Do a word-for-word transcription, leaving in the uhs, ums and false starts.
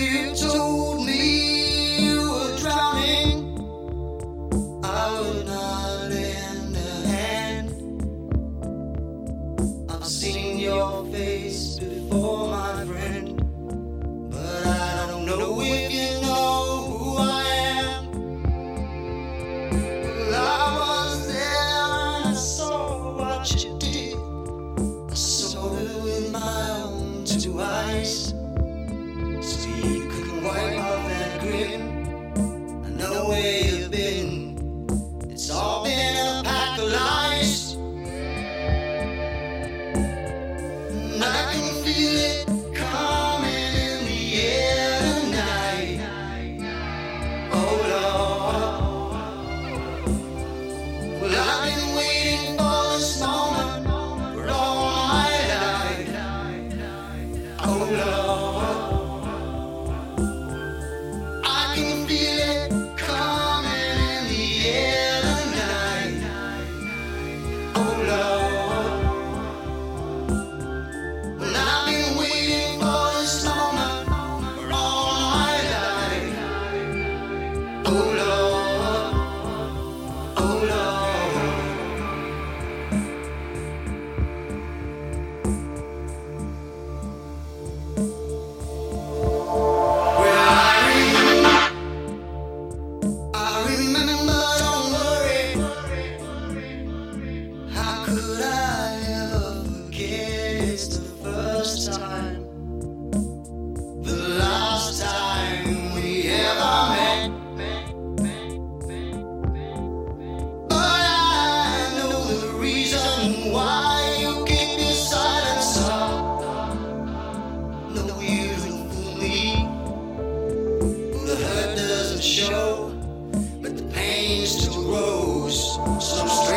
You told me you were drowning. I would not lend a hand. I've seen your face before, my friend, but I don't know if you know who I am. Well, I was there and I saw what you did. I saw it with my own two eyes. So you couldn't wipe off that grin. I know where you've been. It's all been a pack of lies. And I can feel it coming in the air tonight. Oh Lord. Well, I've been waiting for this moment for all my life. Oh Lord. I can feel it coming in the air tonight. Oh Lord. Well, I've been waiting for this moment for all my life. Oh Lord. Oh Lord. Well, I remember, I remember, don't worry. How could I ever forget? It's the first time, the last time we ever met. But I know the reason why you keep your silence up. No, you don't fool me. The hurt doesn't show, but the pain still grows. Some